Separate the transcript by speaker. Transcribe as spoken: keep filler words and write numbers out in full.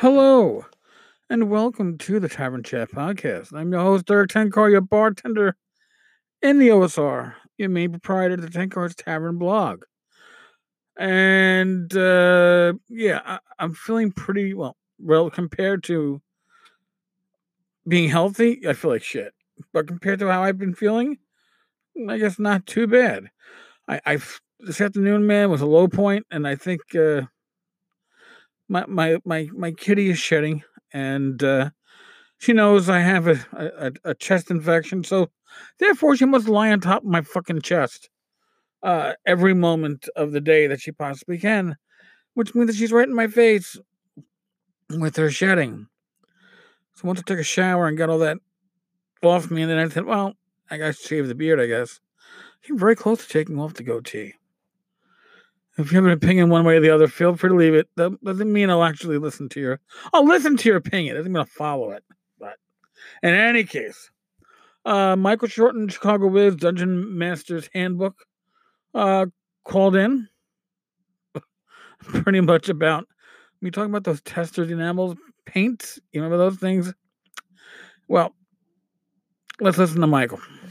Speaker 1: Hello, and welcome to the Tavern Chat Podcast. I'm your host, Derek Tenkar, your bartender in the O S R, your main proprietor of the Tenkar's Tavern blog. And uh, yeah, I, I'm feeling pretty well, well, compared to being healthy, I feel like shit. But compared to how I've been feeling, I guess not too bad. I, I this afternoon, man, was a low point, and I think uh, my my my my kitty is shedding, and uh, she knows I have a, a, a chest infection, so therefore she must lie on top of my fucking chest uh, every moment of the day that she possibly can, which means that she's right in my face with her shedding. So once I took a shower and got all that off me, and then I said, well, I got to shave the beard, I guess. I'm very close to taking off the goatee. If you have an opinion one way or the other, feel free to leave it. That doesn't mean I'll actually listen to your. I'll listen to your opinion. It doesn't mean I'll follow it. But in any case, Uh, Michael Shorten, Chicago Wiz, Dungeon Master's Handbook, uh, called in pretty much about me talking about those testers enamels paints. You remember those things? Well, let's listen to Michael.